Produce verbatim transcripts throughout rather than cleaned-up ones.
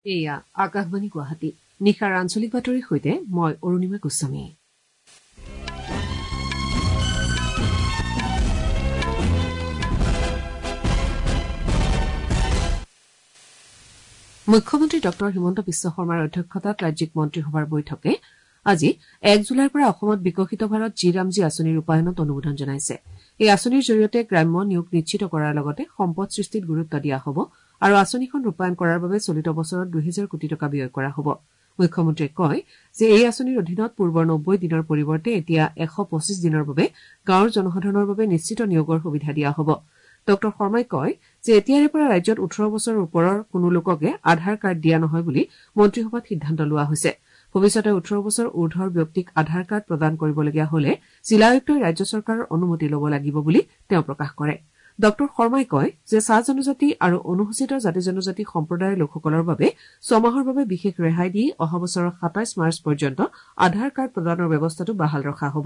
এয়া আকাশবাণী গুৱাহাটী নিশাৰ আঞ্চলিক বাতৰিৰ সৈতে মই অৰুণিমা গোস্বামী। মুখ্যমন্ত্ৰী ডক্টৰ হিমন্ত বিশ্ব শৰ্মাৰ অধ্যক্ষতাত ৰাজ্যিক মন্ত্ৰীসভাৰ বৈঠকে আজি এক জুলাইৰ পৰা অসমত বিকশিত ভাৰত জি ৰামজী আঁচনি ৰূপায়ণত অনুমোদন জনাইছে। এই আঁচনিৰ জৰিয়তে গ্ৰাম্য নিয়োগ নিশ্চিত কৰাৰ লগতে সম্পদ সৃষ্টিত গুৰুত্ব দিয়া হ'ব আৰু আঁচনিখন ৰূপায়ণ কৰাৰ বাবে চলিত বছৰত দুহেজাৰ কোটি টকা ব্যয় কৰা হ'ব। মুখ্যমন্ত্ৰীয়ে কয় যে এই আঁচনিৰ অধীনত পূৰ্বৰ নব্বৈ দিনৰ পৰিৱৰ্তে এতিয়া এশ পঁচিছ দিনৰ বাবে গাঁৱৰ জনসাধাৰণৰ বাবে নিশ্চিত নিয়োগৰ সুবিধা দিয়া হ'ব। ডঃ শৰ্মাই কয় যে এতিয়াৰে পৰা ৰাজ্যত ওঠৰ বছৰৰ ওপৰৰ কোনো লোককে আধাৰ কাৰ্ড দিয়া নহয় বুলি মন্ত্ৰীসভাত সিদ্ধান্ত লোৱা হৈছে। ভৱিষ্যতে ওঠৰ বছৰ ঊৰ্ধৰ ব্যক্তিক আধাৰ কাৰ্ড প্ৰদান কৰিবলগীয়া হলে জিলা আয়ুক্তই ৰাজ্য চৰকাৰৰ অনুমতি ল'ব লাগিব বুলি তেওঁ প্ৰকাশ কৰে। ডঃ শৰ্মাই কয় যে চাহ জনজাতি আৰু অনুসূচিত জাতি জনজাতি সম্প্ৰদায়ৰ লোকসকলৰ বাবে ছমাহৰ বাবে বিশেষ ৰেহাই দি অহা বছৰৰ সাতাইছ মাৰ্চ পৰ্যন্ত আধাৰ কাৰ্ড প্ৰদানৰ ব্যৱস্থাটো বাহাল ৰখা হ'ব।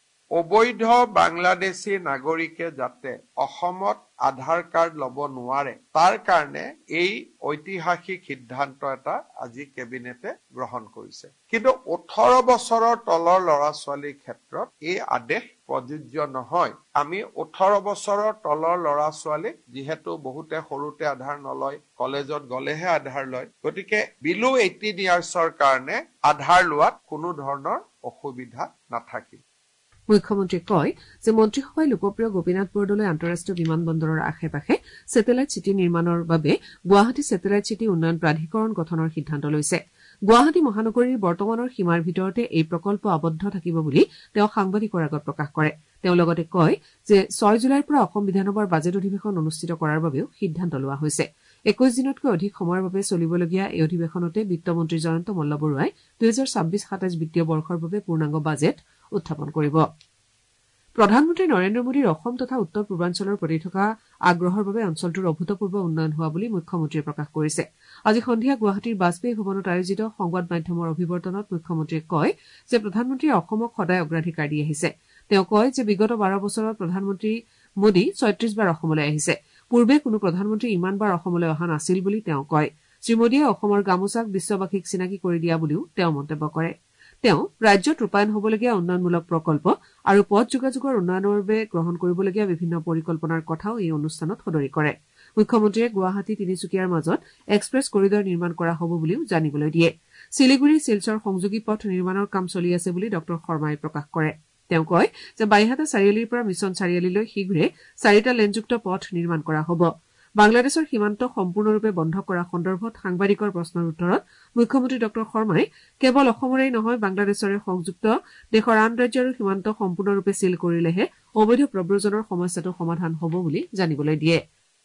অবৈধ বাংলাদেশী নাগৰিকে যাতে অসমত আধাৰ কাৰ্ড ল'ব নোৱাৰে তাৰ কাৰণে এই ঐতিহাসিক সিদ্ধান্ত এটা আজি কেবিনেটে গ্ৰহণ কৰিছে। কিন্তু ওঠৰ বছৰৰ তলৰ ল'ৰা ছোৱালীৰ ক্ষেত্ৰত এই আদেশ প্ৰযোজ্য নহয়। আমি ওঠৰ বছৰৰ তলৰ ল'ৰা ছোৱালীক যিহেতু বহুতে সৰুতে আধাৰ নলয়, কলেজত গলেহে আধাৰ লয়, গতিকে বিলো এইটিন ইয়াৰ্ছৰ কাৰণে আধাৰ লোৱাত কোনো ধৰণৰ অসুবিধা নাথাকিব। মুখ্যমন্ত্ৰীয়ে কয় যে মন্ত্ৰীসভাই লোকপ্ৰিয় গোপীনাথ বৰদলৈ আন্তঃৰাষ্ট্ৰীয় বিমান বন্দৰৰ আশে পাশে ছেটেলাইট চিটি নিৰ্মাণৰ বাবে গুৱাহাটী ছেটেলাইট চিটি উন্নয়ন প্ৰাধিকৰণ গঠনৰ সিদ্ধান্ত লৈছে। গুৱাহাটী মহানগৰীৰ বৰ্তমানৰ সীমাৰ ভিতৰতে এই প্ৰকল্প আবদ্ধ থাকিব বুলি তেওঁ সাংবাদিকৰ আগত প্ৰকাশ কৰে। তেওঁ লগতে কয় যে ছয় জুলাইৰ পৰা অসম বিধানসভাৰ বাজেট অধিৱেশন অনুষ্ঠিত কৰাৰ বাবেও সিদ্ধান্ত লোৱা হৈছে। একৈশ দিনতকৈ অধিক সময়ৰ বাবে চলিবলগীয়া এই অধিৱেশনতে বিত্তমন্ত্ৰী জয়ন্ত মল্লবৰুৱাই দুহেজাৰ ছাব্বিছ সাতাইছ বিত্তীয় বৰ্ষৰ বাবে পূৰ্ণাংগ বাজেট উত্থাপন কৰিব। প্ৰধানমন্ত্ৰী নৰেন্দ্ৰ মোদীৰ অসম তথা উত্তৰ পূৰ্বাঞ্চলৰ প্ৰতি থকা আগ্ৰহৰ বাবে অঞ্চলটোৰ অভূতপূৰ্ব উন্নয়ন হোৱা বুলি মুখ্যমন্ত্ৰীয়ে প্ৰকাশ কৰিছে। আজি সন্ধিয়া গুৱাহাটীৰ বাজপেয়ী ভৱনত আয়োজিত সংবাদ মাধ্যমৰ অভিৱৰ্তনত মুখ্যমন্ত্ৰীয়ে কয় যে প্ৰধানমন্ত্ৰীয়ে অসমক সদায় অগ্ৰাধিকাৰ দি আহিছে। তেওঁ কয় যে বিগত বাৰ বছৰত প্ৰধানমন্ত্ৰী মোদী ছয়ত্ৰিশ বাৰ অসমলৈ আহিছে। পূৰ্বে কোনো প্ৰধানমন্ত্ৰী ইমানবাৰ অসমলৈ অহা নাছিল বুলি তেওঁ কয়। শ্ৰীমোদীয়ে অসমৰ গামোচাক বিশ্ববাসীক চিনাকি কৰি দিয়া বুলিও তেওঁ মন্তব্য কৰে। তেওঁ ৰাজ্যত ৰূপায়ণ হবলগীয়া উন্নয়নমূলক প্ৰকল্প আৰু পথ যোগাযোগৰ উন্নয়নৰ বাবে গ্ৰহণ কৰিবলগীয়া বিভিন্ন পৰিকল্পনাৰ কথাও এই অনুষ্ঠানত সদৰি কৰে। মুখ্যমন্ত্ৰীয়ে গুৱাহাটী তিনিচুকীয়াৰ মাজত এক্সপ্ৰেছ কৰিডৰ নিৰ্মাণ কৰা হ'ব বুলিও জানিবলৈ দিয়ে। শিলিগুৰি শিলচৰ সংযোগী পথ নিৰ্মাণৰ কাম চলি আছে বুলি ডঃ শৰ্মাই প্ৰকাশ কৰে। তেওঁ কয় যে বাইহাটা চাৰিআলিৰ পৰা মিছন চাৰিআলিলৈ শীঘ্ৰে চাৰিটা লেনযুক্ত পথ নিৰ্মাণ কৰা হ'ব। বাংলাদেশৰ সীমান্ত সম্পূৰ্ণৰূপে বন্ধ কৰা সন্দৰ্ভত সাংবাদিকৰ প্ৰশ্নৰ উত্তৰত মুখ্যমন্ত্ৰী ডঃ শৰ্মাই কেৱল অসমৰেই নহয় বাংলাদেশৰে সংযুক্ত দেশৰ আন ৰাজ্যৰ সীমান্ত সম্পূৰ্ণৰূপে ছীল কৰিলেহে অবৈধ প্ৰব্ৰজনৰ সমস্যাটো সমাধান হ'ব বুলি জানিবলৈ দিয়ে।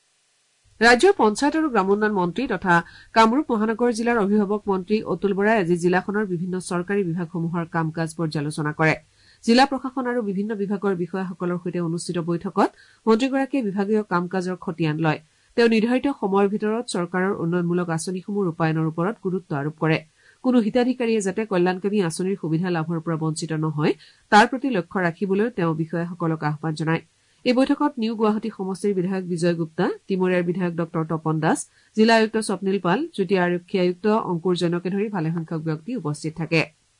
ৰাজ্যৰ পঞ্চায়ত আৰু গ্ৰামোন্নয়ন মন্ত্ৰী তথা কামৰূপ মহানগৰ জিলাৰ অভিভাৱক মন্ত্ৰী অতুল বৰাই আজি জিলাখনৰ বিভিন্ন চৰকাৰী বিভাগসমূহৰ কাম কাজ পৰ্যালোচনা কৰে। জিলা প্ৰশাসন আৰু বিভিন্ন বিভাগৰ বিষয়াসকলৰ সৈতে অনুষ্ঠিত বৈঠকত মন্ত্ৰীগৰাকীয়ে বিভাগীয় কাম কাজৰ খতিয়ান লয়। তেওঁ নিৰ্ধাৰিত সময়ৰ ভিতৰত চৰকাৰৰ উন্নয়নমূলক আঁচনিসমূহ ৰূপায়ণৰ ওপৰত গুৰুত্ব আৰোপ কৰে। কোনো হিতাধিকাৰীয়ে যাতে কল্যাণকামী আঁচনিৰ সুবিধা লাভৰ পৰা বঞ্চিত নহয় তাৰ প্ৰতি লক্ষ্য ৰাখিবলৈ তেওঁ বিষয়াসকলক আহ্বান জনায়। এই বৈঠকত নিউ গুৱাহাটী সমষ্টিৰ বিধায়ক বিজয় গুপ্তা, তিমুৰীয়াৰ বিধায়ক ডঃ তপন দাস, জিলা আয়ুক্ত স্বপ্নীল পাল, যুটীয়া আৰক্ষী আয়ুক্ত অংকুৰ জৈনকে ধৰি ভালেসংখ্যক ব্যক্তি উপস্থিত থাকে।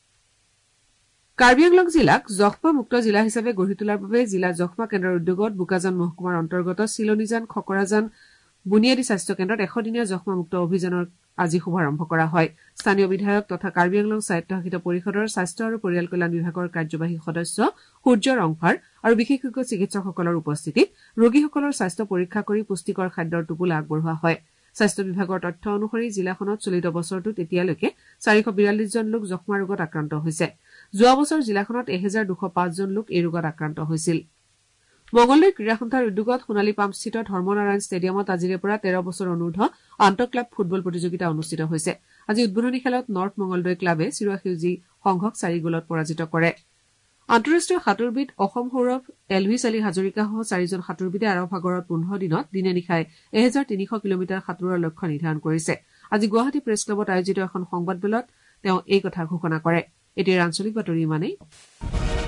কাৰ্বি আংলং জিলাক যক্ষ্মা মুক্ত জিলা হিচাপে গঢ়ি তোলাৰ বাবে জিলা যক্ষ্মা কেন্দ্ৰৰ উদ্যোগত বোকাজান মহকুমাৰ অন্তৰ্গত চিলনীজান খকৰাজান বুনিয়াদী স্বাস্থ্য কেন্দ্ৰত এশদিনীয়া যক্ষ্মা মুক্ত অভিযানৰ আজি শুভাৰম্ভ কৰা হয়। স্থানীয় বিধায়ক তথা কাৰ্বি আংলং স্বায়ত্তশাসিত পৰিষদৰ স্বাস্থ্য আৰু পৰিয়াল কল্যাণ বিভাগৰ কাৰ্যবাহী সদস্য সূৰ্য ৰংফাৰ আৰু বিশেষজ্ঞ চিকিৎসকসকলৰ উপস্থিতিত ৰোগীসকলৰ স্বাস্থ্য পৰীক্ষা কৰি পুষ্টিকৰ খাদ্যৰ টোপোলা আগবঢ়োৱা হয়। স্বাস্থ্য বিভাগৰ তথ্য অনুসৰি জিলাখনত চলিত বছৰটোত এতিয়ালৈকে চাৰিশ বিৰাল্লিছ জন লোক যক্ষ্মা ৰোগত আক্ৰান্ত হৈছে। যোৱা বছৰ জিলাখনত এহেজাৰ দুশ পাঁচ জন লোক এই ৰোগত আক্ৰান্ত হৈছিল। মঙলদৈ ক্ৰীড়া সন্থাৰ উদ্যোগত সোণালী পাম্পস্থিত ধৰ্মনাৰায়ণ ষ্টেডিয়ামত আজিৰে পৰা তেৰ বছৰ অনূৰ্ধ আন্তঃ ক্লাব ফুটবল প্ৰতিযোগিতা অনুষ্ঠিত হৈছে। আজি উদ্বোধনী খেলত নৰ্থ মঙলদৈ ক্লাবে চিৰুৱা সেউজী সংঘক চাৰি গলত পৰাজিত কৰে। আন্তঃৰাষ্ট্ৰীয় সাঁতোৰবিদ অসম সৌৰভ এলভিছ আলী হাজৰিকাসহ চাৰিজন সাঁতোৰবিদে আৰৱ সাগৰত পোন্ধৰ দিনত দিনে নিশাই এহেজাৰ তিনিশ কিলোমিটাৰ সাঁতোৰৰ লক্ষ্য নিৰ্ধাৰণ কৰিছে। আজি গুৱাহাটী প্ৰেছ ক্লাবত আয়োজিত এখন সংবাদমেলত তেওঁ এই কথা ঘোষণা কৰে। এতিয়াৰ আঞ্চলিক বাতৰি ইমানেই।